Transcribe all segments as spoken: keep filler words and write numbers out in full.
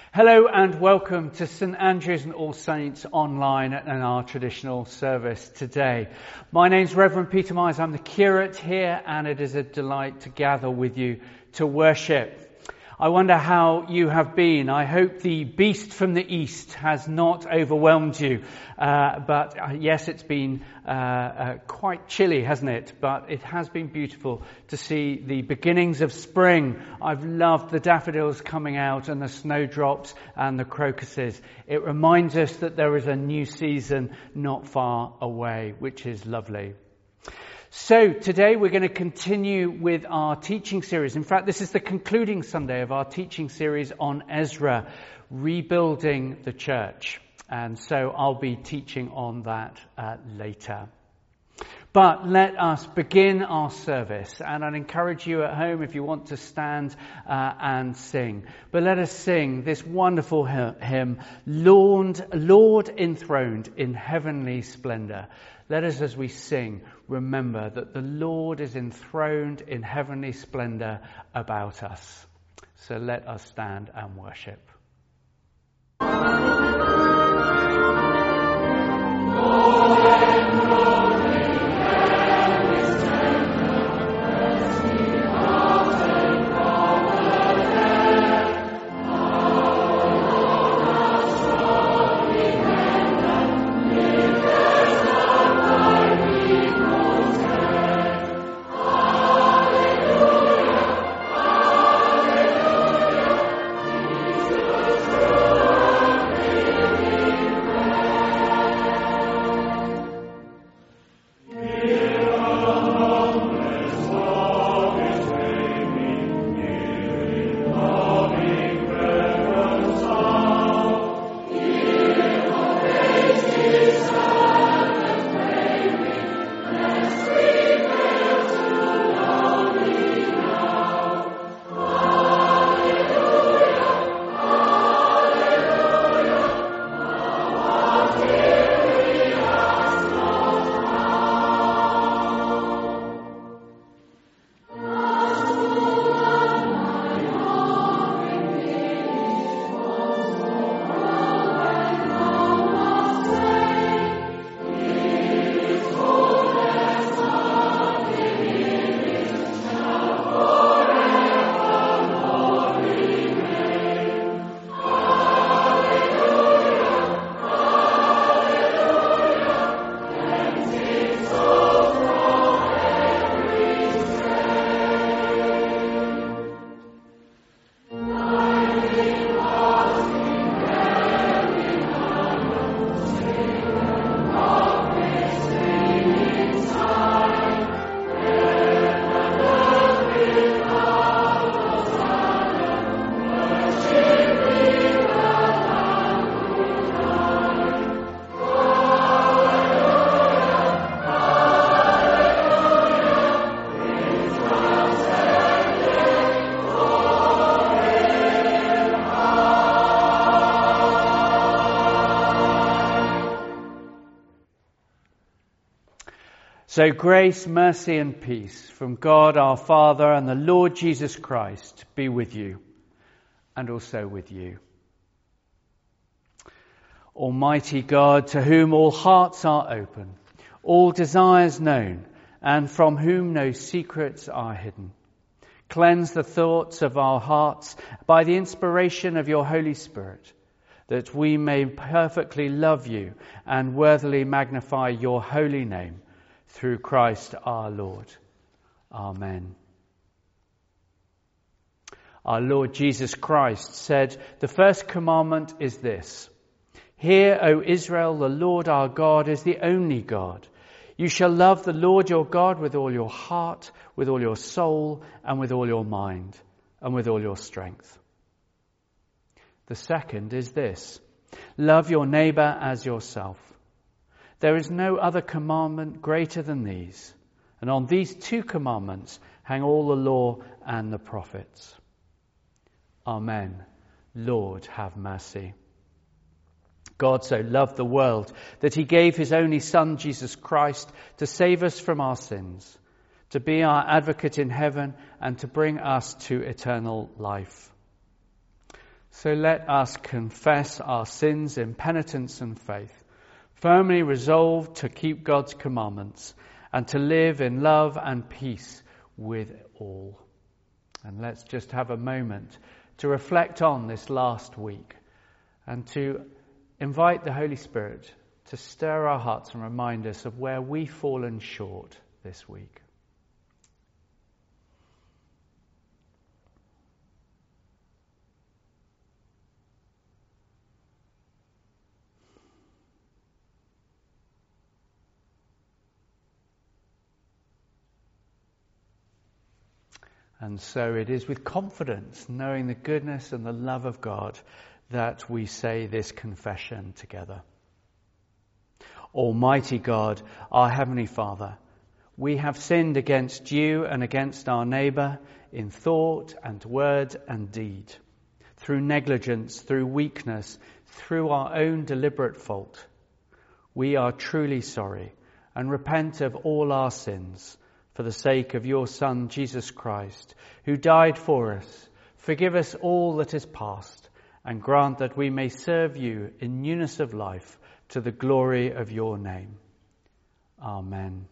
Hello and welcome to St Andrew's and All Saints online and our traditional service today. My name's Reverend Peter Myers. I'm the curate here, and it is a delight to gather with you to worship. I wonder how you have been. I hope the beast from the east has not overwhelmed you. Uh, but uh, yes, it's been uh, uh, quite chilly, hasn't it? But it has been beautiful to see the beginnings of spring. I've loved the daffodils coming out and the snowdrops and the crocuses. It reminds us that there is a new season not far away, which is lovely. So today we're going to continue with our teaching series. In fact, this is the concluding Sunday of our teaching series on Ezra, rebuilding the church. And so I'll be teaching on that uh, later. But let us begin our service. And I'd encourage you at home, if you want to stand uh, and sing. But let us sing this wonderful hymn, Lord, Lord enthroned in heavenly splendor. Let us, as we sing, remember that the Lord is enthroned in heavenly splendor about us. So let us stand and worship. So grace, mercy and peace from God our Father and the Lord Jesus Christ be with you and also with you. Almighty God, to whom all hearts are open, all desires known, and from whom no secrets are hidden, cleanse the thoughts of our hearts by the inspiration of your Holy Spirit, that we may perfectly love you and worthily magnify your holy name, through Christ our Lord. Amen. Our Lord Jesus Christ said, the first commandment is this: Hear, O Israel, the Lord our God is the only God. You shall love the Lord your God with all your heart, with all your soul, and with all your mind, and with all your strength. The second is this: love your neighbor as yourself. There is no other commandment greater than these, and on these two commandments hang all the law and the prophets. Amen. Lord, have mercy. God so loved the world that he gave his only Son, Jesus Christ, to save us from our sins, to be our advocate in heaven, and to bring us to eternal life. So let us confess our sins in penitence and faith, firmly resolved to keep God's commandments and to live in love and peace with all. And let's just have a moment to reflect on this last week and to invite the Holy Spirit to stir our hearts and remind us of where we've fallen short this week. And so it is with confidence, knowing the goodness and the love of God, that we say this confession together. Almighty God, our Heavenly Father, we have sinned against you and against our neighbour in thought and word and deed, through negligence, through weakness, through our own deliberate fault. We are truly sorry and repent of all our sins, for the sake of your Son, Jesus Christ, who died for us. Forgive us all that is past, and grant that we may serve you in newness of life to the glory of your name. Amen.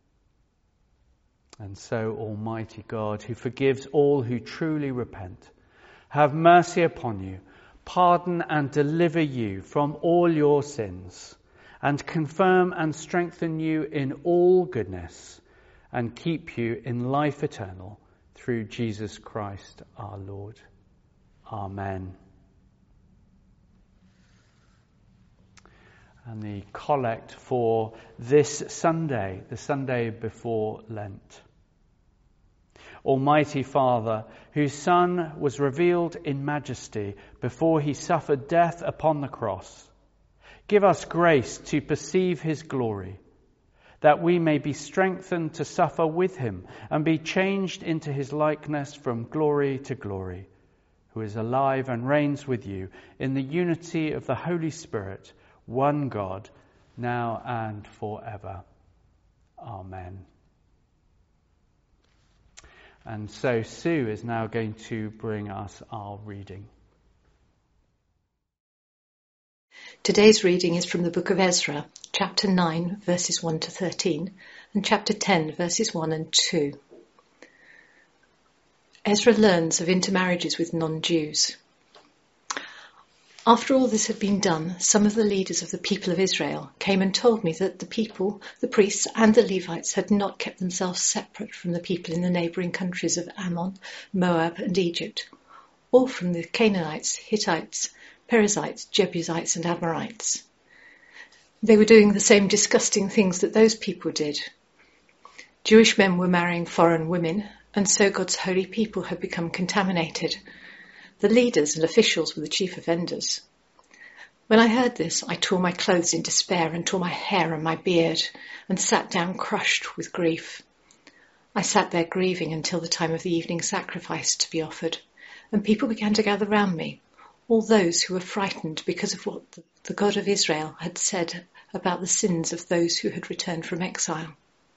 And so, Almighty God, who forgives all who truly repent, have mercy upon you, pardon and deliver you from all your sins, and confirm and strengthen you in all goodness, and keep you in life eternal through Jesus Christ our Lord. Amen. And the collect for this Sunday, the Sunday before Lent. Almighty Father, whose Son was revealed in majesty before he suffered death upon the cross, give us grace to perceive his glory, that we may be strengthened to suffer with him and be changed into his likeness from glory to glory, who is alive and reigns with you in the unity of the Holy Spirit, one God, now and forever. Amen. And so Sue is now going to bring us our reading. Today's reading is from the book of Ezra, chapter nine, verses one to thirteen, and chapter ten, verses one and two. Ezra learns of intermarriages with non-Jews. After all this had been done, some of the leaders of the people of Israel came and told me that the people, the priests and the Levites had not kept themselves separate from the people in the neighbouring countries of Ammon, Moab and Egypt, or from the Canaanites, Hittites, Perizzites, Jebusites and Amorites. They were doing the same disgusting things that those people did. Jewish men were marrying foreign women, and so God's holy people had become contaminated. The leaders and officials were the chief offenders. When I heard this, I tore my clothes in despair and tore my hair and my beard, and sat down crushed with grief. I sat there grieving until the time of the evening sacrifice to be offered, and people began to gather round me, all those who were frightened because of what the God of Israel had said about the sins of those who had returned from exile.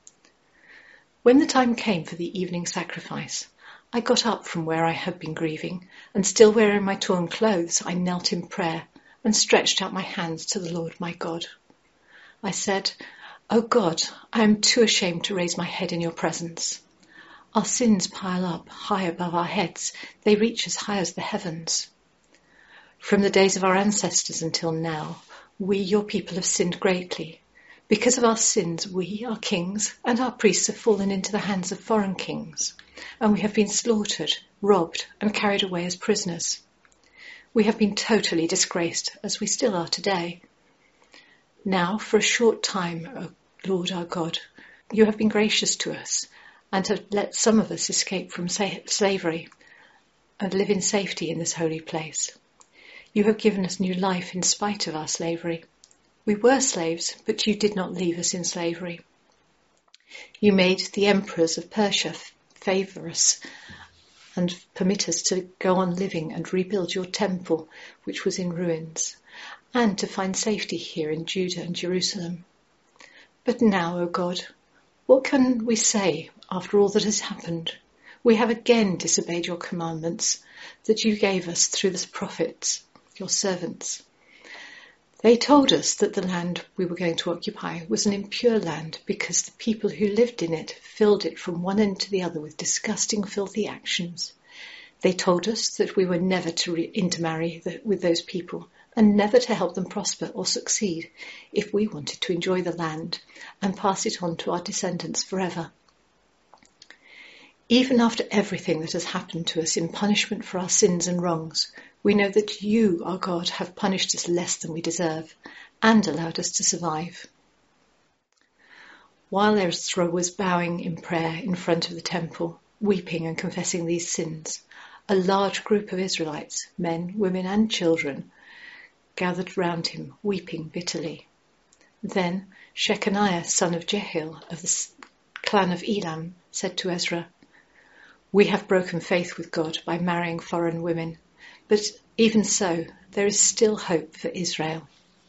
When the time came for the evening sacrifice, I got up from where I had been grieving, and still wearing my torn clothes, I knelt in prayer and stretched out my hands to the Lord my God. I said, "O God, I am too ashamed to raise my head in your presence. Our sins pile up high above our heads. They reach as high as the heavens. From the days of our ancestors until now, we, your people, have sinned greatly. Because of our sins, we, our kings, and our priests have fallen into the hands of foreign kings, and we have been slaughtered, robbed, and carried away as prisoners. We have been totally disgraced, as we still are today. Now, for a short time, O Lord our God, you have been gracious to us, and have let some of us escape from sa- slavery and live in safety in this holy place. You have given us new life in spite of our slavery. We were slaves, but you did not leave us in slavery. You made the emperors of Persia favour us and permit us to go on living and rebuild your temple, which was in ruins, and to find safety here in Judah and Jerusalem. But now, O God, what can we say after all that has happened? We have again disobeyed your commandments that you gave us through the prophets, your servants. They told us that the land we were going to occupy was an impure land because the people who lived in it filled it from one end to the other with disgusting, filthy actions. They told us that we were never to re- intermarry the, with those people and never to help them prosper or succeed if we wanted to enjoy the land and pass it on to our descendants forever. Even after everything that has happened to us in punishment for our sins and wrongs, we know that you, our God, have punished us less than we deserve and allowed us to survive. While Ezra was bowing in prayer in front of the temple, weeping and confessing these sins, a large group of Israelites, men, women and children, gathered round him, weeping bitterly. Then Shechaniah, son of Jehiel, of the clan of Elam, said to Ezra, "We have broken faith with God by marrying foreign women, but even so, there is still hope for Israel."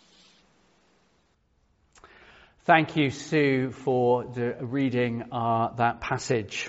Thank you, Sue, for the reading uh, that passage.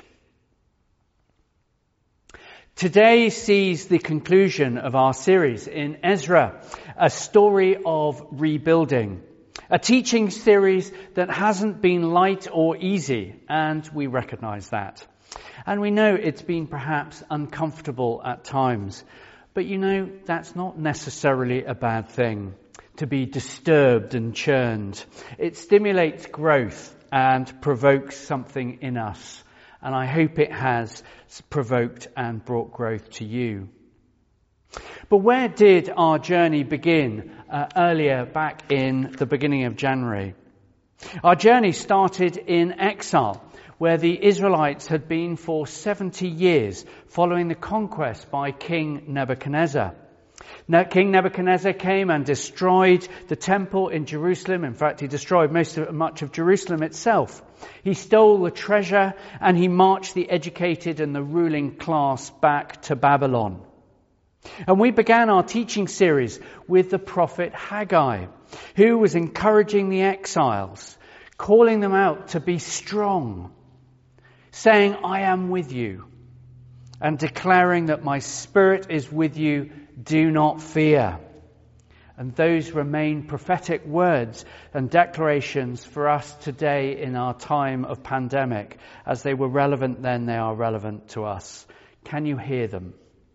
Today sees the conclusion of our series in Ezra, a story of rebuilding. A teaching series that hasn't been light or easy, and we recognise that. And we know it's been perhaps uncomfortable at times. But you know, that's not necessarily a bad thing, to be disturbed and churned. It stimulates growth and provokes something in us. And I hope it has provoked and brought growth to you. But where did our journey begin uh, earlier back in the beginning of January? Our journey started in exile, where the Israelites had been for seventy years following the conquest by King Nebuchadnezzar. Now, King Nebuchadnezzar came and destroyed the temple in Jerusalem. In fact, he destroyed most of, much of Jerusalem itself. He stole the treasure and he marched the educated and the ruling class back to Babylon. And we began our teaching series with the prophet Haggai, who was encouraging the exiles, calling them out to be strong, saying, "I am with you," and declaring that my spirit is with you, do not fear. And those remain prophetic words and declarations for us today in our time of pandemic. As they were relevant then, they are relevant to us. Can you hear them?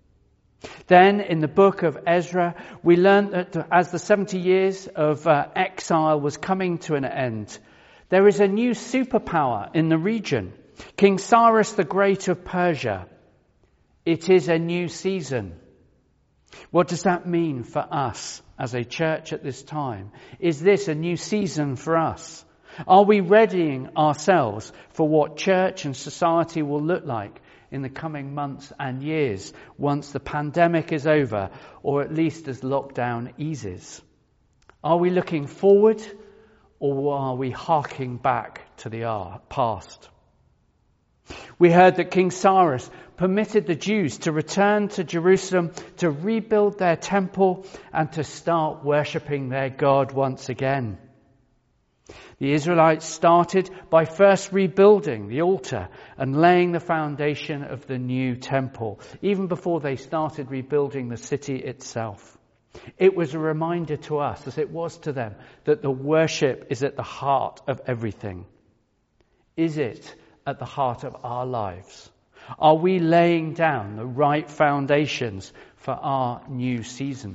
Then in the book of Ezra, we learned that as the seventy years of uh, exile was coming to an end, there is a new superpower in the region. King Cyrus the Great of Persia. It is a new season. What does that mean for us as a church at this time? Is this a new season for us? Are we readying ourselves for what church and society will look like in the coming months and years once the pandemic is over, or at least as lockdown eases? Are we looking forward, or are we harking back to the past? We heard that King Cyrus permitted the Jews to return to Jerusalem to rebuild their temple and to start worshipping their God once again. The Israelites started by first rebuilding the altar and laying the foundation of the new temple, even before they started rebuilding the city itself. It was a reminder to us, as it was to them, that the worship is at the heart of everything. Is it at the heart of our lives? Are we laying down the right foundations for our new season?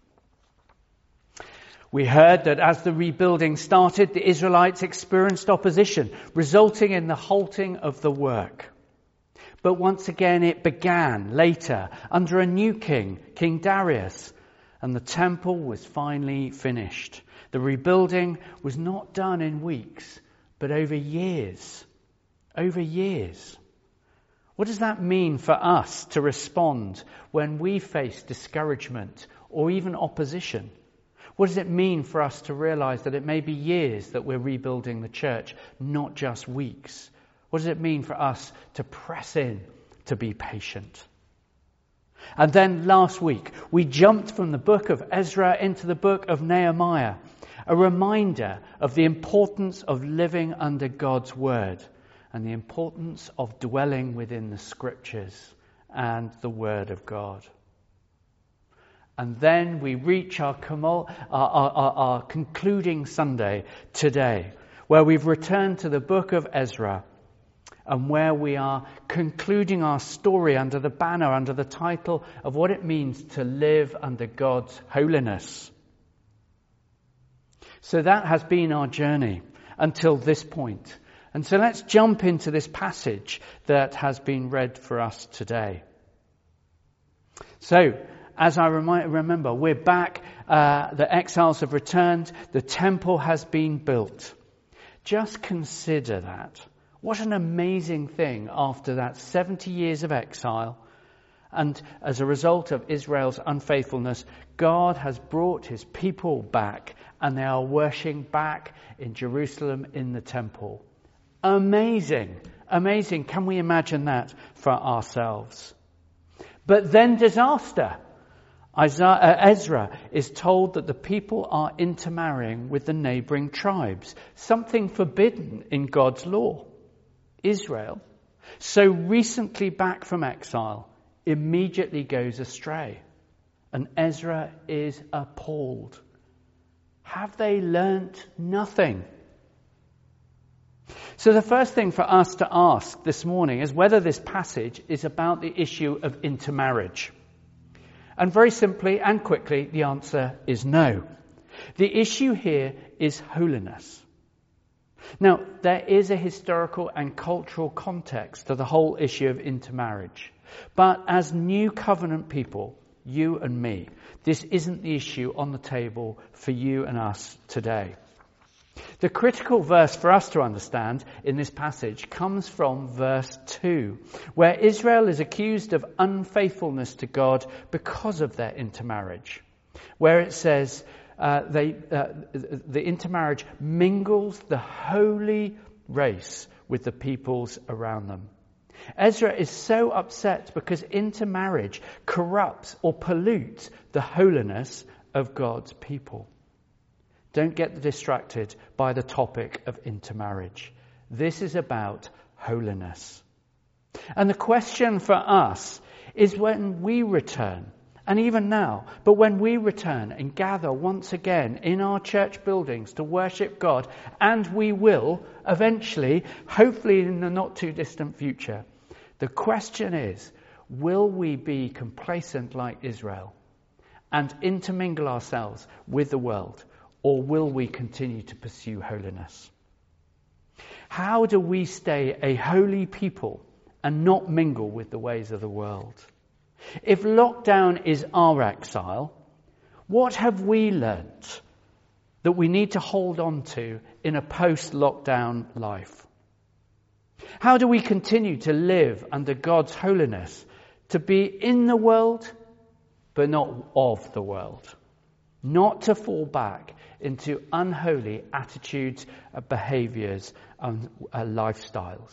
We heard that as the rebuilding started, the Israelites experienced opposition, resulting in the halting of the work. But once again it began later under a new king, King Darius, and the temple was finally finished. The rebuilding was not done in weeks, but over years. Over years. What does that mean for us to respond when we face discouragement or even opposition? What does it mean for us to realize that it may be years that we're rebuilding the church, not just weeks? What does it mean for us to press in, to be patient? And then last week, we jumped from the book of Ezra into the book of Nehemiah, a reminder of the importance of living under God's word and the importance of dwelling within the scriptures and the Word of God. And then we reach our, our, our, our, our concluding Sunday today, where we've returned to the book of Ezra and where we are concluding our story under the banner, under the title of what it means to live under God's holiness. So that has been our journey until this point. And so let's jump into this passage that has been read for us today. So, as I remind, remember, we're back, uh, the exiles have returned, the temple has been built. Just consider that. What an amazing thing after that seventy years of exile. And as a result of Israel's unfaithfulness, God has brought his people back and they are worshipping back in Jerusalem in the temple. Amazing, amazing. Can we imagine that for ourselves? But then disaster. Isaiah, Ezra is told that the people are intermarrying with the neighbouring tribes, something forbidden in God's law. Israel, so recently back from exile, immediately goes astray. And Ezra is appalled. Have they learnt nothing? So the first thing for us to ask this morning is whether this passage is about the issue of intermarriage. And very simply and quickly, the answer is no. The issue here is holiness. Now, there is a historical and cultural context to the whole issue of intermarriage. But as new covenant people, you and me, this isn't the issue on the table for you and us today. The critical verse for us to understand in this passage comes from verse two, where Israel is accused of unfaithfulness to God because of their intermarriage, where it says uh, they, uh, the intermarriage mingles the holy race with the peoples around them. Ezra is so upset because intermarriage corrupts or pollutes the holiness of God's people. Don't get distracted by the topic of intermarriage. This is about holiness. And the question for us is when we return, and even now, but when we return and gather once again in our church buildings to worship God, and we will eventually, hopefully in the not too distant future, the question is, will we be complacent like Israel and intermingle ourselves with the world? Or will we continue to pursue holiness? How do we stay a holy people and not mingle with the ways of the world? If lockdown is our exile, what have we learnt that we need to hold on to in a post-lockdown life? How do we continue to live under God's holiness, to be in the world, but not of the world? Not to fall back into unholy attitudes, uh, behaviours and uh, lifestyles.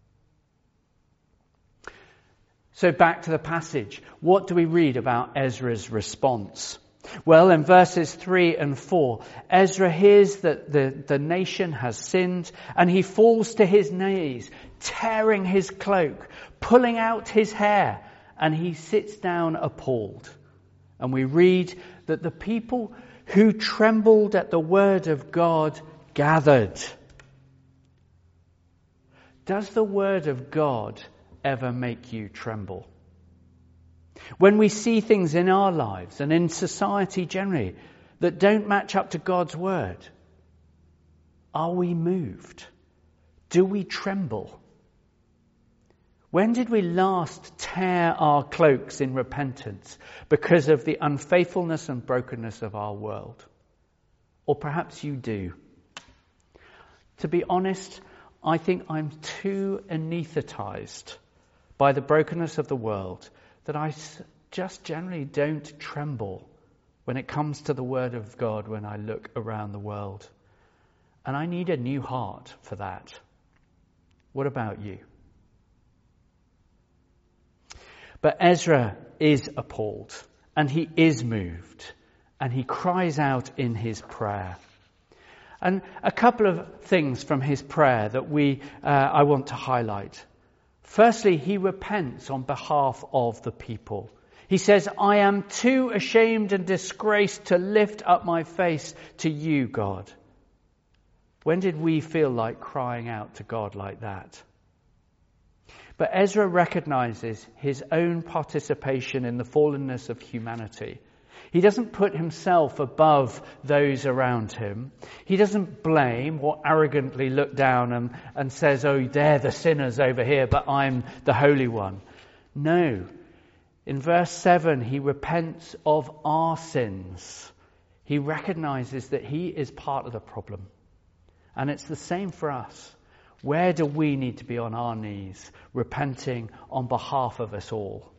So back to the passage. What do we read about Ezra's response? Well, in verses three and four, Ezra hears that the, the nation has sinned and he falls to his knees, tearing his cloak, pulling out his hair, and he sits down appalled. And we read that the people who trembled at the word of God gathered. Does the word of God ever make you tremble? When we see things in our lives and in society generally that don't match up to God's word, are we moved? Do we tremble? When did we last tear our cloaks in repentance because of the unfaithfulness and brokenness of our world? Or perhaps you do. To be honest, I think I'm too anaesthetized by the brokenness of the world that I just generally don't tremble when it comes to the word of God when I look around the world. And I need a new heart for that. What about you? But Ezra is appalled, and he is moved, and he cries out in his prayer. And a couple of things from his prayer that we uh, I want to highlight. Firstly, he repents on behalf of the people. He says, I am too ashamed and disgraced to lift up my face to you, God. When did we feel like crying out to God like that? But Ezra recognizes his own participation in the fallenness of humanity. He doesn't put himself above those around him. He doesn't blame or arrogantly look down and, and says, oh, they're the sinners over here, but I'm the Holy One. No. In verse seven, he repents of our sins. He recognizes that he is part of the problem. And it's the same for us. Where do we need to be on our knees, repenting on behalf of us all?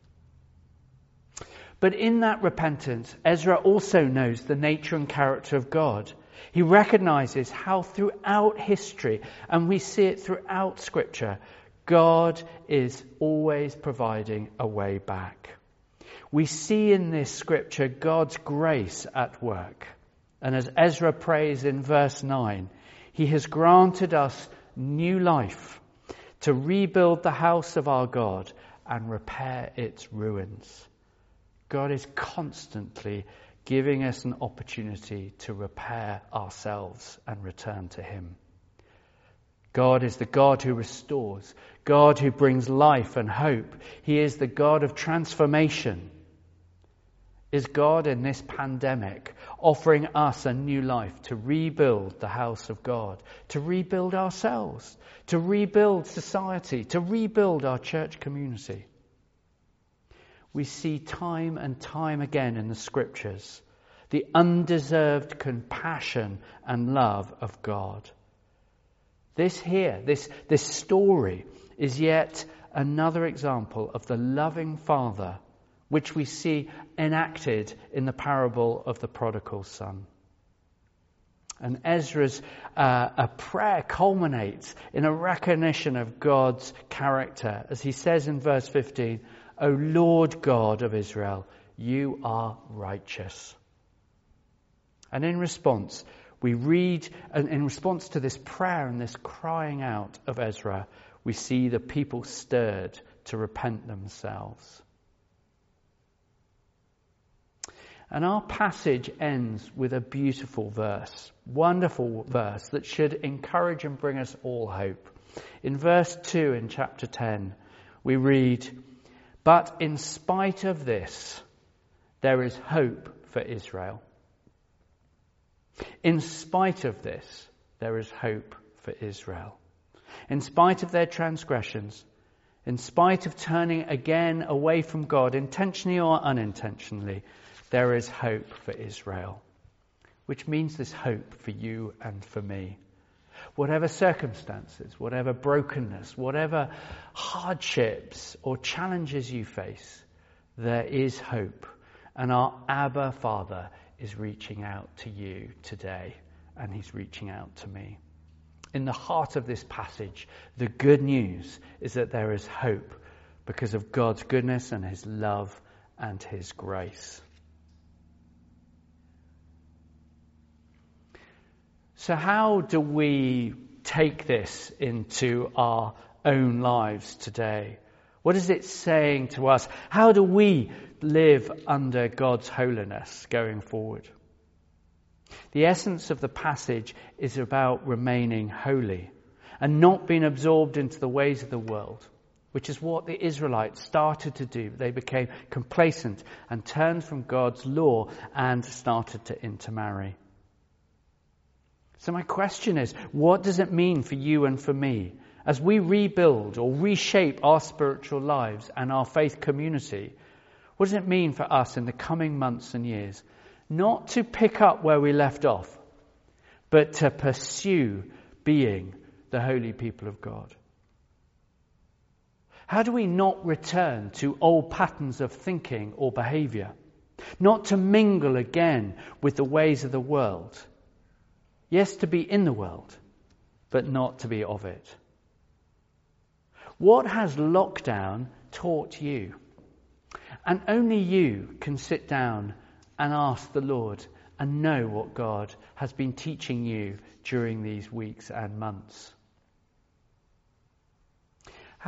But in that repentance, Ezra also knows the nature and character of God. He recognizes how throughout history, and we see it throughout Scripture, God is always providing a way back. We see in this Scripture God's grace at work. And as Ezra prays in verse nine, he has granted us new life to rebuild the house of our God and repair its ruins. God is constantly giving us an opportunity to repair ourselves and return to him. God is the God who restores, God who brings life and hope. He is the God of transformation. Is God in this pandemic offering us a new life to rebuild the house of God, to rebuild ourselves, to rebuild society, to rebuild our church community? We see time and time again in the Scriptures the undeserved compassion and love of God. This here, this, this story is yet another example of the loving Father which we see enacted in the parable of the prodigal son. And Ezra's uh, a prayer culminates in a recognition of God's character as he says in verse fifteen, O Lord God of Israel, you are righteous. And in response, we read, and in response to this prayer and this crying out of Ezra, we see the people stirred to repent themselves. And our passage ends with a beautiful verse, wonderful verse that should encourage and bring us all hope. In verse two in chapter ten, we read, But in spite of this, there is hope for Israel. In spite of this, there is hope for Israel. In spite of their transgressions, in spite of turning again away from God, intentionally or unintentionally, there is hope for Israel, which means there's hope for you and for me. Whatever circumstances, whatever brokenness, whatever hardships or challenges you face, there is hope. And our Abba Father is reaching out to you today, and he's reaching out to me. In the heart of this passage, the good news is that there is hope because of God's goodness and his love and his grace. So how do we take this into our own lives today? What is it saying to us? How do we live under God's holiness going forward? The essence of the passage is about remaining holy and not being absorbed into the ways of the world, which is what the Israelites started to do. They became complacent and turned from God's law and started to intermarry. So my question is, what does it mean for you and for me as we rebuild or reshape our spiritual lives and our faith community? What does it mean for us in the coming months and years? Not to pick up where we left off, but to pursue being the holy people of God. How do we not return to old patterns of thinking or behavior? Not to mingle again with the ways of the world. Yes, to be in the world, but not to be of it. What has lockdown taught you? And only you can sit down and ask the Lord and know what God has been teaching you during these weeks and months.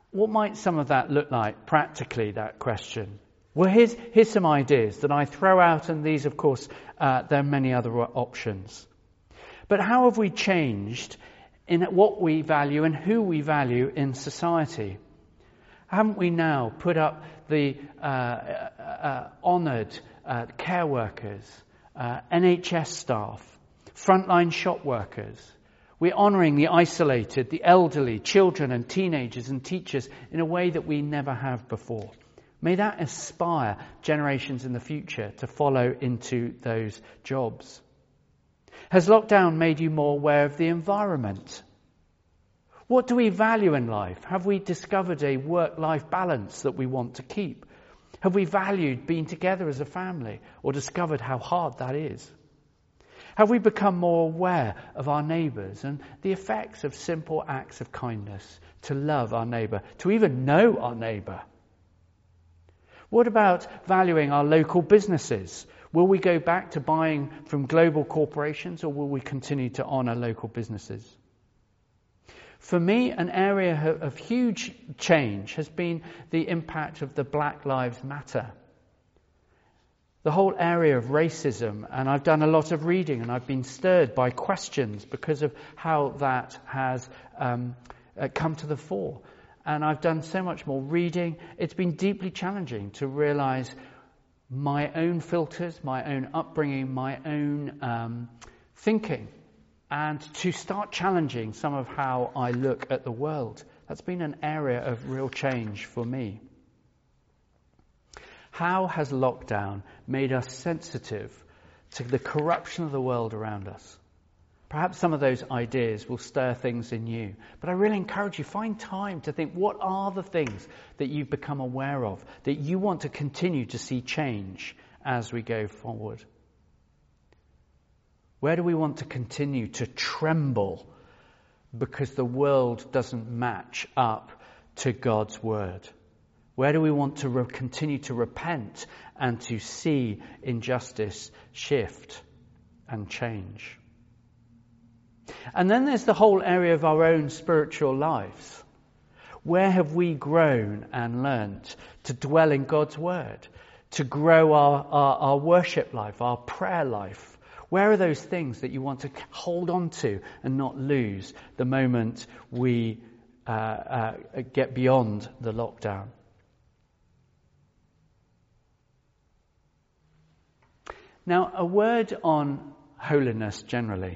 What might some of that look like practically, that question? Well, here's, here's some ideas that I throw out, and these, of course, uh, there are many other options. But how have we changed in what we value and who we value in society? Haven't we now put up the uh, uh, honoured uh, care workers, uh, N H S staff, frontline shop workers? We're honouring the isolated, the elderly, children and teenagers and teachers in a way that we never have before. May that inspire generations in the future to follow into those jobs. Has lockdown made you more aware of the environment? What do we value in life? Have we discovered a work-life balance that we want to keep? Have we valued being together as a family or discovered how hard that is? Have we become more aware of our neighbours and the effects of simple acts of kindness, to love our neighbour, to even know our neighbour? What about valuing our local businesses? Will we go back to buying from global corporations, or will we continue to honour local businesses? For me, an area of huge change has been the impact of the Black Lives Matter. The whole area of racism, and I've done a lot of reading and I've been stirred by questions because of how that has um, uh, come to the fore. And I've done so much more reading. It's been deeply challenging to realise my own filters, my own upbringing, my own um, thinking, and to start challenging some of how I look at the world. That's been an area of real change for me. How has lockdown made us sensitive to the corruption of the world around us? Perhaps some of those ideas will stir things in you. But I really encourage you, find time to think, what are the things that you've become aware of, that you want to continue to see change as we go forward? Where do we want to continue to tremble because the world doesn't match up to God's word? Where do we want to re- continue to repent and to see injustice shift and change? And then there's the whole area of our own spiritual lives. Where have we grown and learnt to dwell in God's word, to grow our, our, our worship life, our prayer life? Where are those things that you want to hold on to and not lose the moment we uh, uh, get beyond the lockdown? Now, a word on holiness generally.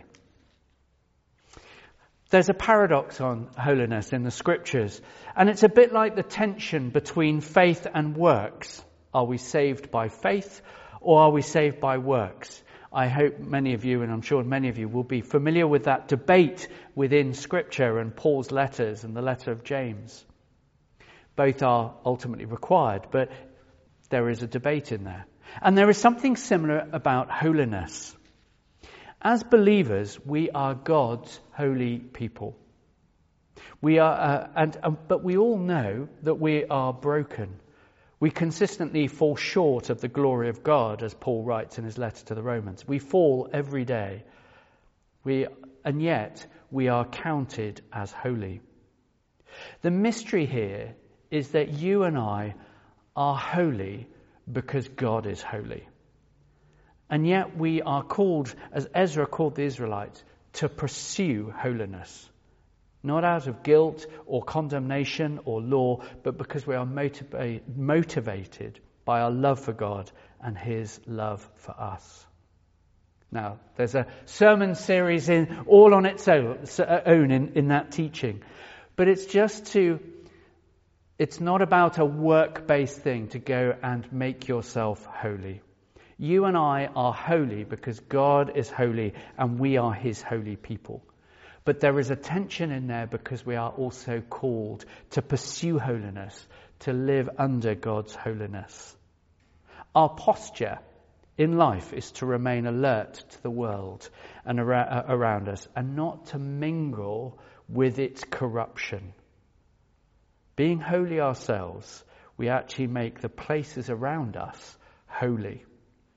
There's a paradox on holiness in the scriptures, and it's a bit like the tension between faith and works. Are we saved by faith, or are we saved by works? I hope many of you, and I'm sure many of you, will be familiar with that debate within Scripture and Paul's letters and the letter of James. Both are ultimately required, but there is a debate in there. And there is something similar about holiness. As believers, we are God's holy people. We are, uh, and uh, but we all know that we are broken. We consistently fall short of the glory of God, as Paul writes in his letter to the Romans. We fall every day. We, and yet we are counted as holy. The mystery here is that you and I are holy because God is holy. And yet we are called, as Ezra called the Israelites, to pursue holiness. Not out of guilt or condemnation or law, but because we are motiva- motivated by our love for God and his love for us. Now, there's a sermon series in all on its own, own in, in that teaching. But it's just to, it's not about a work-based thing to go and make yourself holy. You and I are holy because God is holy and we are his holy people. But there is a tension in there because we are also called to pursue holiness, to live under God's holiness. Our posture in life is to remain alert to the world and around us and not to mingle with its corruption. Being holy ourselves, we actually make the places around us holy.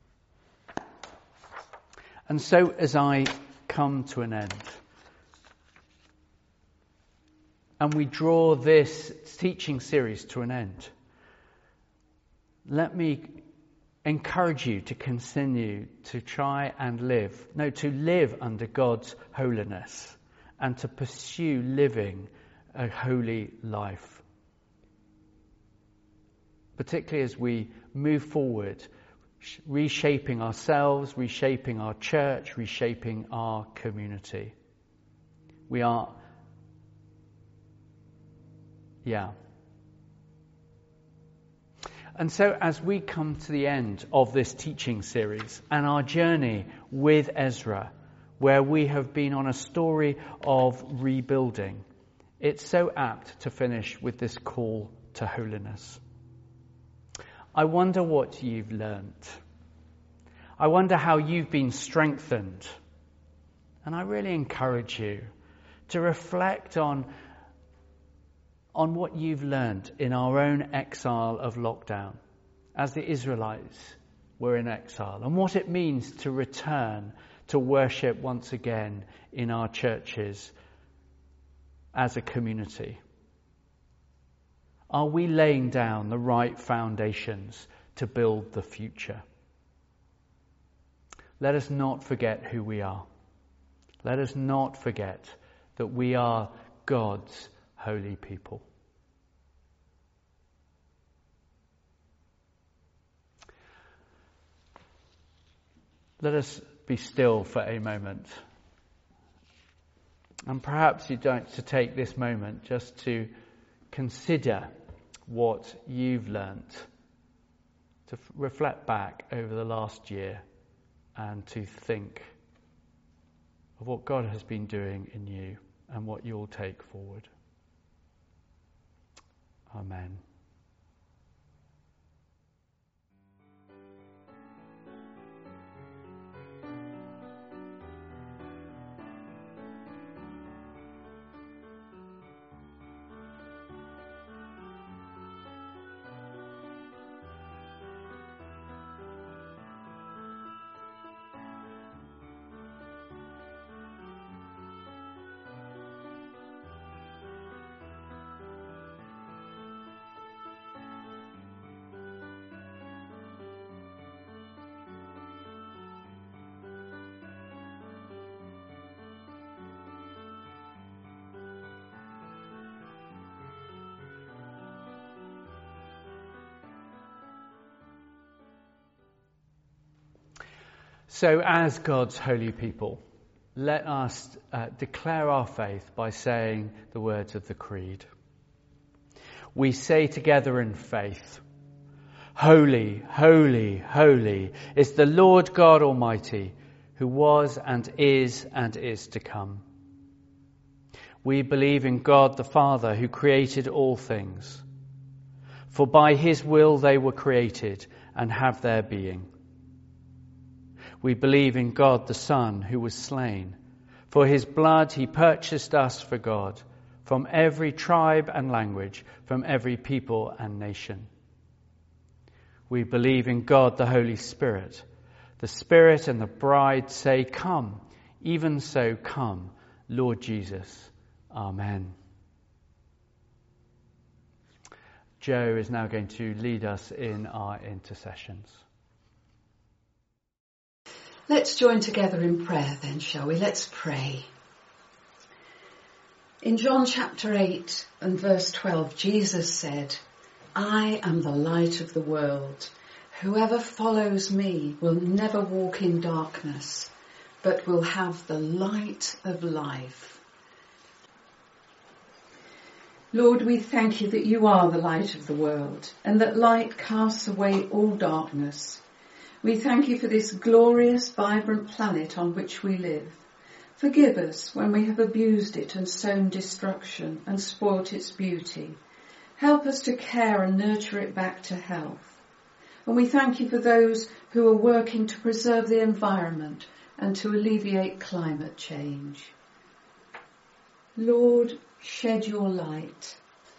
And so as I come to an end, and we draw this teaching series to an end, let me encourage you to continue to try and live, no, to live under God's holiness and to pursue living a holy life. Particularly as we move forward, reshaping ourselves, reshaping our church, reshaping our community. We are, yeah. And so as we come to the end of this teaching series and our journey with Ezra, where we have been on a story of rebuilding, it's so apt to finish with this call to holiness. I wonder what you've learnt. I wonder how you've been strengthened. And I really encourage you to reflect on on what you've learned in our own exile of lockdown, as the Israelites were in exile, and what it means to return to worship once again in our churches as a community. Are we laying down the right foundations to build the future? Let us not forget who we are. Let us not forget that we are God's holy people. Let us be still for a moment. And perhaps you'd like to take this moment just to consider what you've learnt, to f- reflect back over the last year and to think of what God has been doing in you and what you'll take forward. Amen. So as God's holy people, let us uh, declare our faith by saying the words of the Creed. We say together in faith, Holy, holy, holy is the Lord God Almighty, who was and is and is to come. We believe in God the Father, who created all things. For by his will they were created and have their being. We believe in God the Son, who was slain. For his blood he purchased us for God, from every tribe and language, from every people and nation. We believe in God the Holy Spirit. The Spirit and the bride say, Come, even so come, Lord Jesus. Amen. Joe is now going to lead us in our intercessions. Let's join together in prayer then, shall we? Let's pray. In John chapter eight and verse twelve, Jesus said, I am the light of the world. Whoever follows me will never walk in darkness, but will have the light of life. Lord, we thank you that you are the light of the world and that light casts away all darkness. We thank you for this glorious, vibrant planet on which we live. Forgive us when we have abused it and sown destruction and spoilt its beauty. Help us to care and nurture it back to health. And we thank you for those who are working to preserve the environment and to alleviate climate change. Lord, shed your light.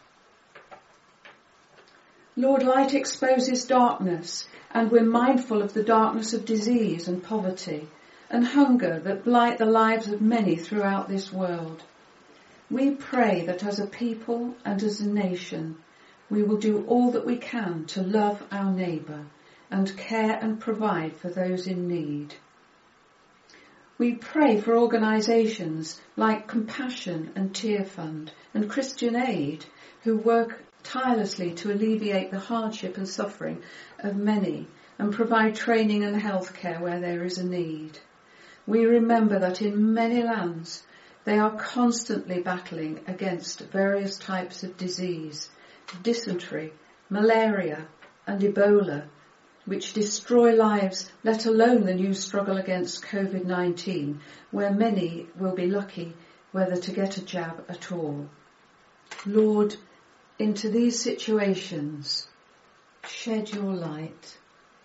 Lord, light exposes darkness, and we're mindful of the darkness of disease and poverty and hunger that blight the lives of many throughout this world. We pray that as a people and as a nation, we will do all that we can to love our neighbour and care and provide for those in need. We pray for organisations like Compassion and Tear Fund and Christian Aid, who work tirelessly to alleviate the hardship and suffering of many and provide training and health care where there is a need. We remember that in many lands they are constantly battling against various types of disease, dysentery, malaria and Ebola, which destroy lives, let alone the new struggle against covid nineteen, where many will be lucky whether to get a jab at all. Lord, into these situations, shed your light.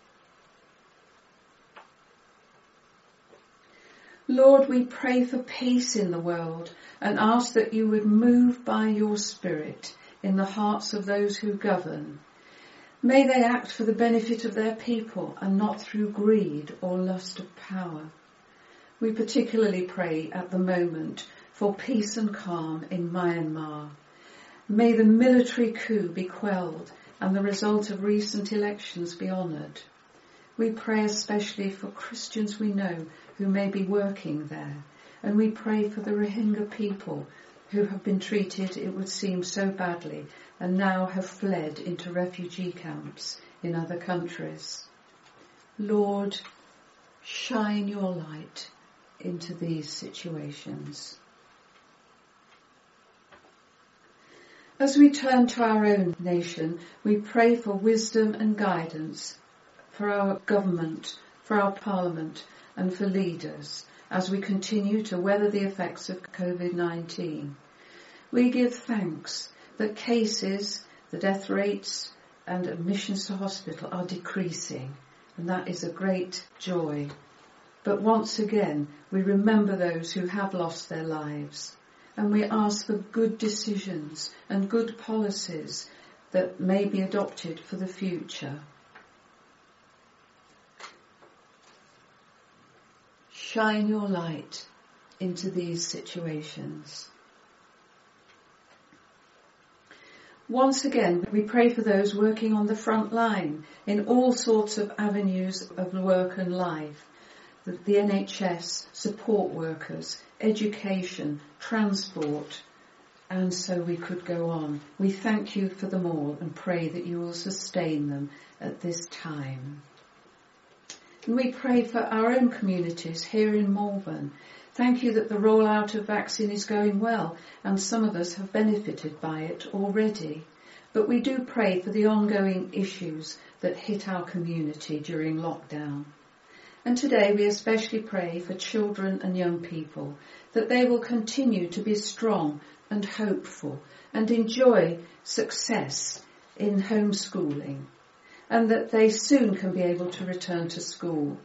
Lord, we pray for peace in the world and ask that you would move by your Spirit in the hearts of those who govern. May they act for the benefit of their people and not through greed or lust of power. We particularly pray at the moment for peace and calm in Myanmar. May the military coup be quelled and the result of recent elections be honoured. We pray especially for Christians we know who may be working there, and we pray for the Rohingya people who have been treated, it would seem, so badly and now have fled into refugee camps in other countries. Lord, shine your light into these situations. As we turn to our own nation, we pray for wisdom and guidance for our government, for our parliament and for leaders as we continue to weather the effects of covid nineteen. We give thanks that cases, the death rates and admissions to hospital are decreasing, and that is a great joy. But once again, we remember those who have lost their lives, and we ask for good decisions and good policies that may be adopted for the future. Shine your light into these situations. Once again, we pray for those working on the front line in all sorts of avenues of work and life. The, the N H S, support workers, education, transport, and so we could go on. We thank you for them all and pray that you will sustain them at this time. And we pray for our own communities here in Malvern. Thank you that the rollout of vaccine is going well and some of us have benefited by it already. But we do pray for the ongoing issues that hit our community during lockdown. And today we especially pray for children and young people, that they will continue to be strong and hopeful and enjoy success in homeschooling, and that they soon can be able to return to school.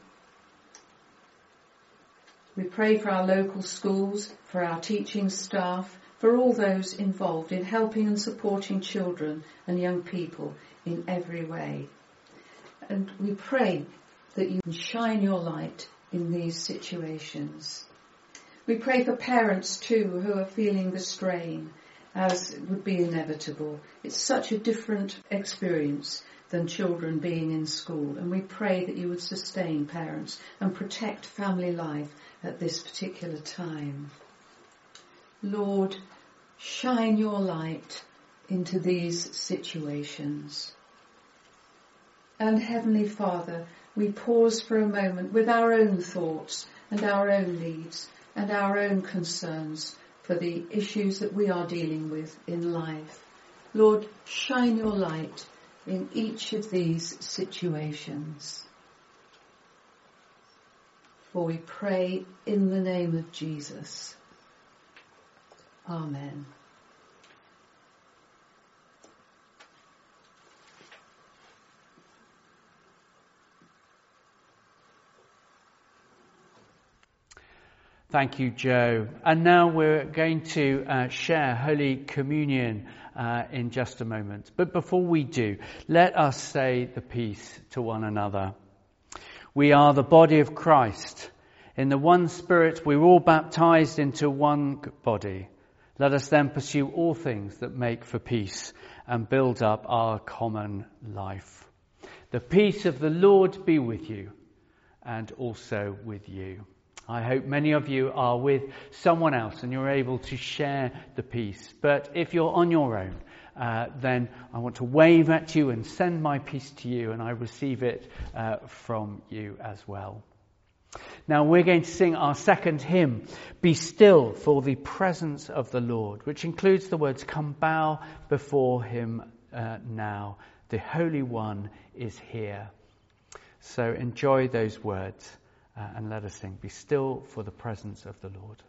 We pray for our local schools, for our teaching staff, for all those involved in helping and supporting children and young people in every way. And we pray that you can shine your light in these situations. We pray for parents too who are feeling the strain, as would be inevitable. It's such a different experience than children being in school, and we pray that you would sustain parents and protect family life at this particular time. Lord, shine your light into these situations. And Heavenly Father, we pause for a moment with our own thoughts and our own needs and our own concerns for the issues that we are dealing with in life. Lord, shine your light in each of these situations. For we pray in the name of Jesus. Amen. Thank you, Joe. And now we're going to uh, share Holy Communion uh, in just a moment. But before we do, let us say the peace to one another. We are the body of Christ. In the one Spirit, we're all baptized into one body. Let us then pursue all things that make for peace and build up our common life. The peace of the Lord be with you and also with you. I hope many of you are with someone else and you're able to share the peace. But if you're on your own, uh, then I want to wave at you and send my peace to you, and I receive it uh, from you as well. Now we're going to sing our second hymn, Be Still for the Presence of the Lord, which includes the words, Come bow before him uh, now. The Holy One is here. So enjoy those words uh, and let us sing, Be Still for the Presence of the Lord.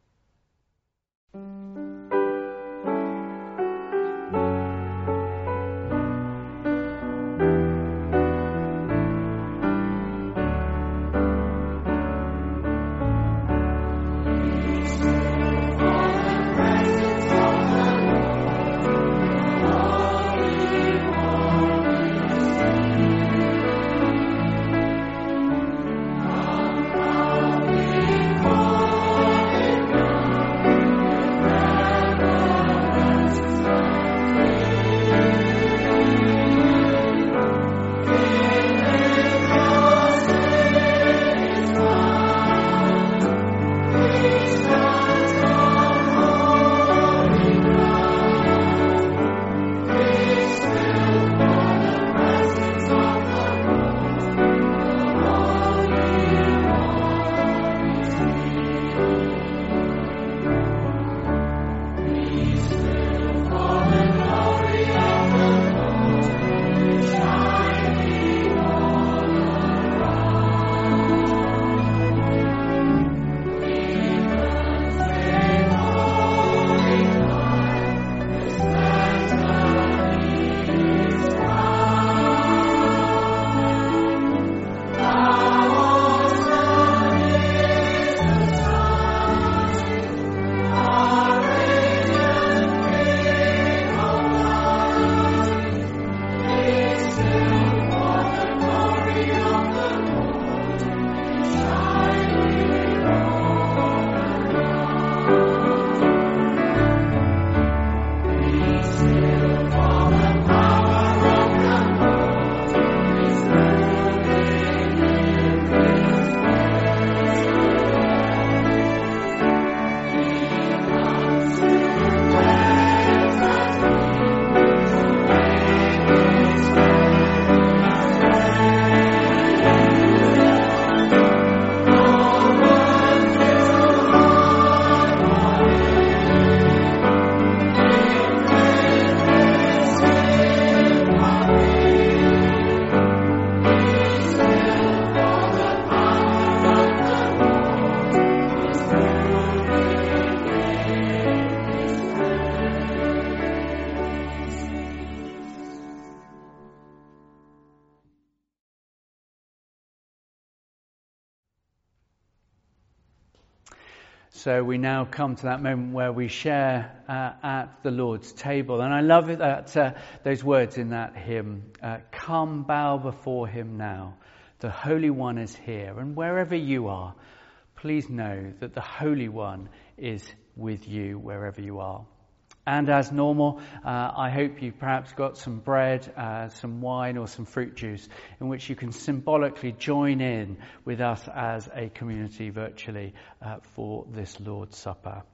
So we now come to that moment where we share uh, at the Lord's table. And I love it that uh, those words in that hymn, uh, come bow before him now. The Holy One is here. And wherever you are, please know that the Holy One is with you wherever you are. And as normal, uh, I hope you've perhaps got some bread, uh, some wine or some fruit juice in which you can symbolically join in with us as a community virtually uh, for this Lord's Supper.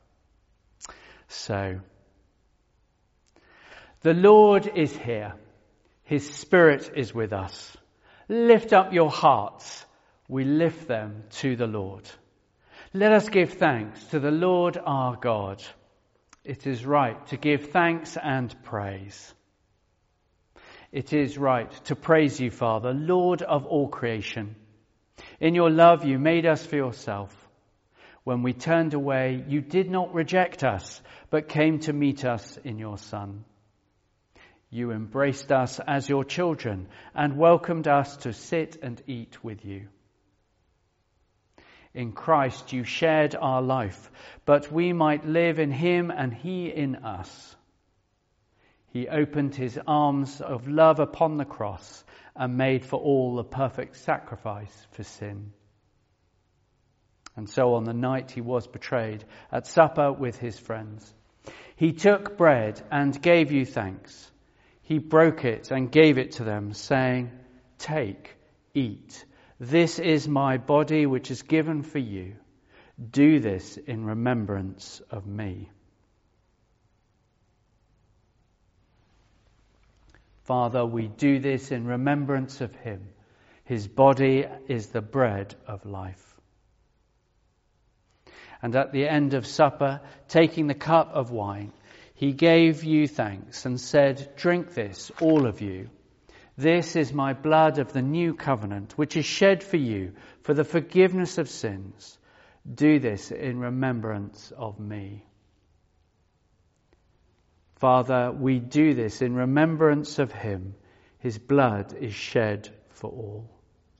So, the Lord is here. His Spirit is with us. Lift up your hearts. We lift them to the Lord. Let us give thanks to the Lord our God. It is right to give thanks and praise. It is right to praise you, Father, Lord of all creation. In your love you made us for yourself. When we turned away, you did not reject us, but came to meet us in your Son. You embraced us as your children and welcomed us to sit and eat with you. In Christ you shared our life, but we might live in him and he in us. He opened his arms of love upon the cross and made for all a perfect sacrifice for sin. And so on the night he was betrayed, at supper with his friends, He took bread and gave you thanks. He broke it and gave it to them, saying, "Take, eat. This is my body which is given for you. Do this in remembrance of me." Father, we do this in remembrance of him. His body is the bread of life. And at the end of supper, taking the cup of wine, he gave you thanks and said, "Drink this, all of you. This is my blood of the new covenant, which is shed for you for the forgiveness of sins. Do this in remembrance of me." Father, we do this in remembrance of him. His blood is shed for all.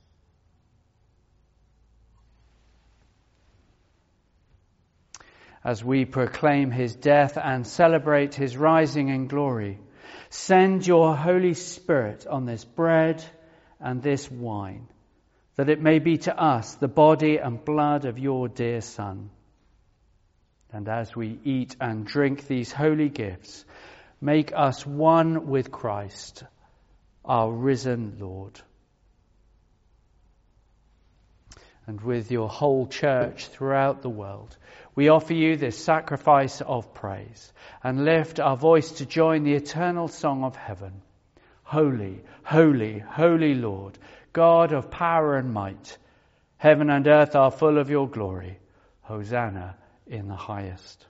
As we proclaim his death and celebrate his rising in glory, send your Holy Spirit on this bread and this wine, that it may be to us the body and blood of your dear Son. And as we eat and drink these holy gifts, make us one with Christ, our risen Lord. And with your whole church throughout the world, we offer you this sacrifice of praise and lift our voice to join the eternal song of heaven. Holy, holy, holy Lord, God of power and might, heaven and earth are full of your glory. Hosanna in the highest.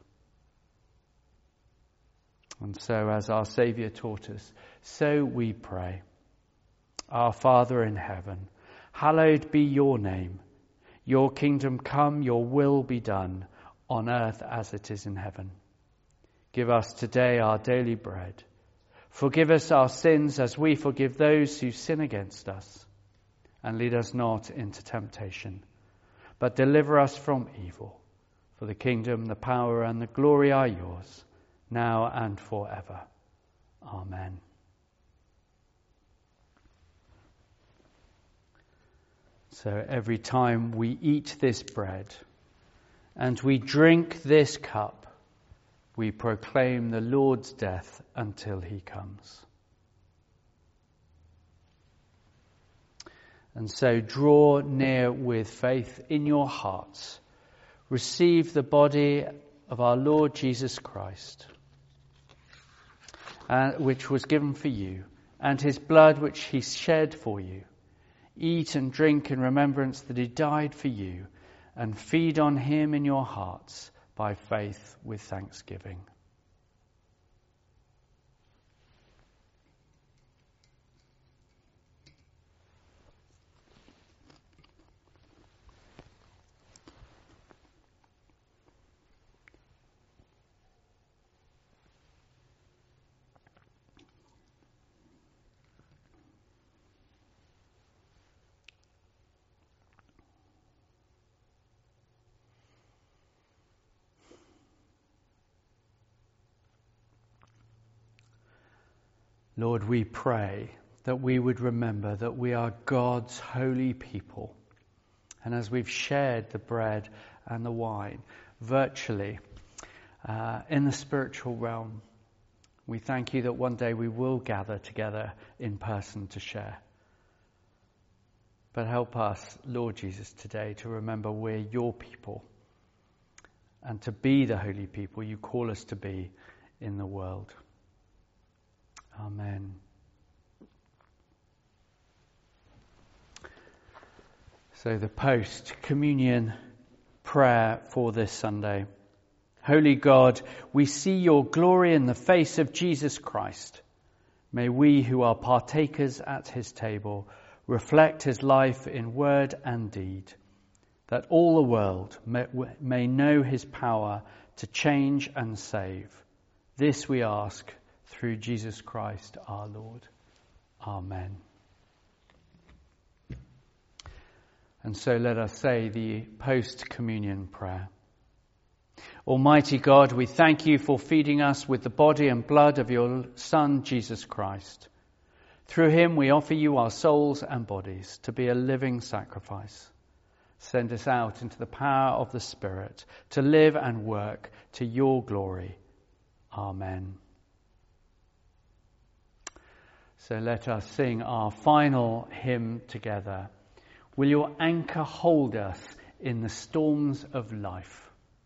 And so, as our Saviour taught us, so we pray. Our Father in heaven, hallowed be your name. Your kingdom come, your will be done, on earth as it is in heaven. Give us today our daily bread. Forgive us our sins as we forgive those who sin against us. And lead us not into temptation, but deliver us from evil. For the kingdom, the power, and the glory are yours, now and forever. Amen. So every time we eat this bread and we drink this cup, we proclaim the Lord's death until he comes. And so draw near with faith in your hearts. Receive the body of our Lord Jesus Christ, uh, which was given for you, and his blood which he shed for you. Eat and drink in remembrance that he died for you, and feed on him in your hearts by faith with thanksgiving. Lord, we pray that we would remember that we are God's holy people. And as we've shared the bread and the wine virtually uh, in the spiritual realm, we thank you that one day we will gather together in person to share. But help us, Lord Jesus, today to remember we're your people and to be the holy people you call us to be in the world. Amen. So the post-communion prayer for this Sunday. Holy God, we see your glory in the face of Jesus Christ. May we who are partakers at his table reflect his life in word and deed, that all the world may, may know his power to change and save. This we ask through Jesus Christ our Lord. Amen. And so let us say the post-communion prayer. Almighty God, we thank you for feeding us with the body and blood of your Son, Jesus Christ. Through him we offer you our souls and bodies to be a living sacrifice. Send us out into the power of the Spirit to live and work to your glory. Amen. So let us sing our final hymn together. Will your anchor hold us in the storms of life?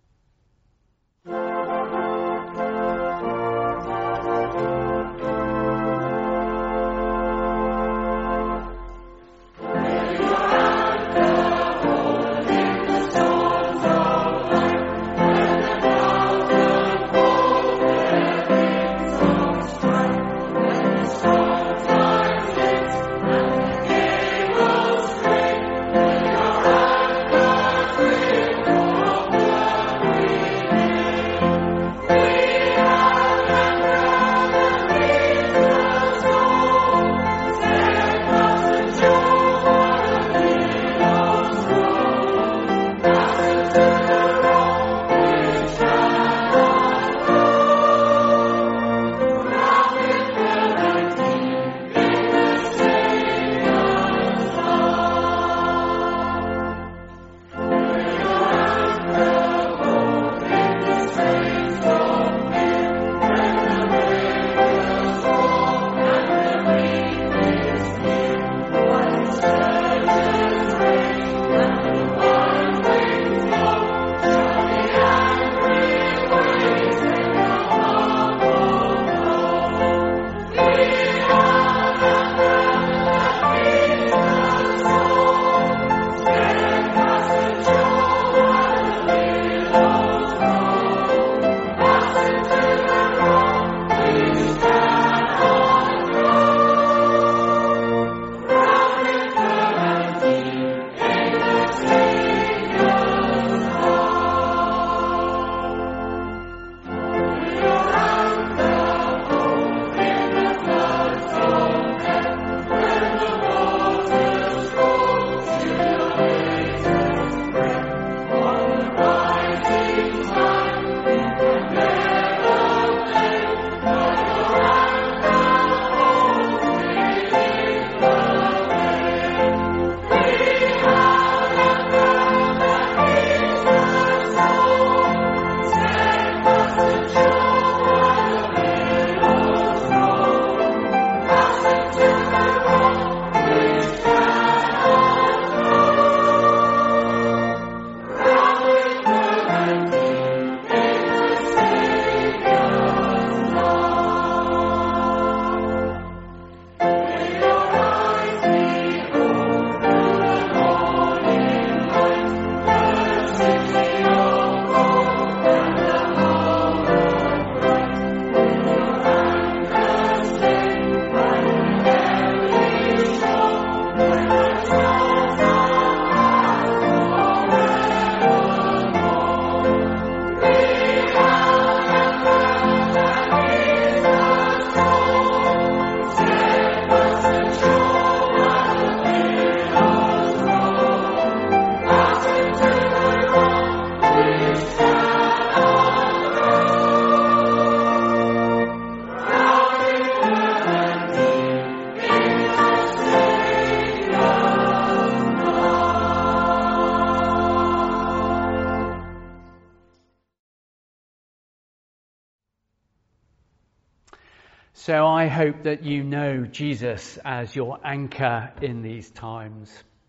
So I hope that you know Jesus as your anchor in these times.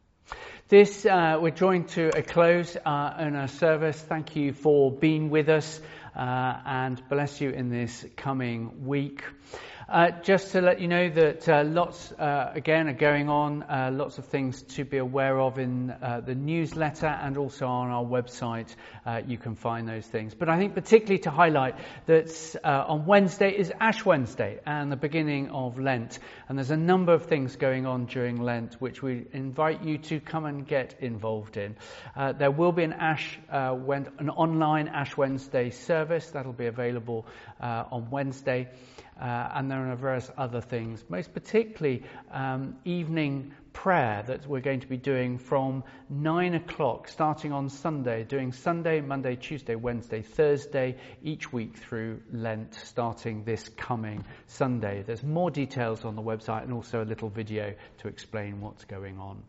This, uh, we're drawing to a close uh, in our service. Thank you for being with us uh, and bless you in this coming week. Uh, just to let you know that uh, lots, uh, again, are going on, uh, lots of things to be aware of in uh, the newsletter and also on our website. Uh, you can find those things. But I think particularly to highlight that uh, on Wednesday is Ash Wednesday and the beginning of Lent. And there's a number of things going on during Lent which we invite you to come and get involved in. Uh, there will be an Ash, uh, when, an online Ash Wednesday service that'll be available uh, on Wednesday. Uh, and there are various other things, most particularly um, evening prayer that we're going to be doing from nine o'clock, starting on Sunday, doing Sunday, Monday, Tuesday, Wednesday, Thursday, each week through Lent, starting this coming Sunday. There's more details on the website and also a little video to explain what's going on.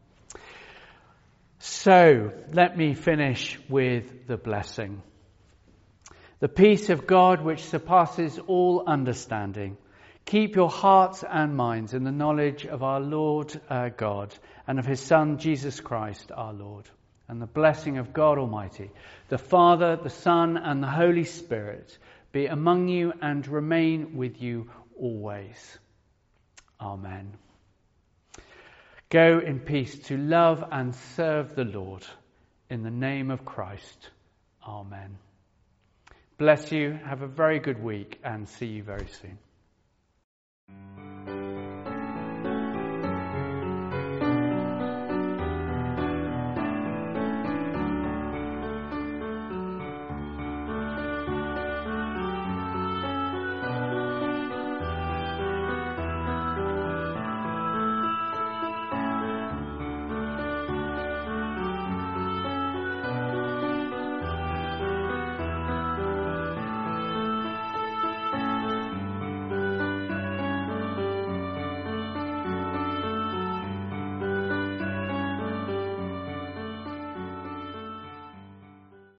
So, let me finish with the blessing. The peace of God, which surpasses all understanding, keep your hearts and minds in the knowledge of our Lord uh, God and of his Son, Jesus Christ, our Lord. And the blessing of God Almighty, the Father, the Son, and the Holy Spirit be among you and remain with you always. Amen. Go in peace to love and serve the Lord. In the name of Christ. Amen. Bless you. Have a very good week and see you very soon.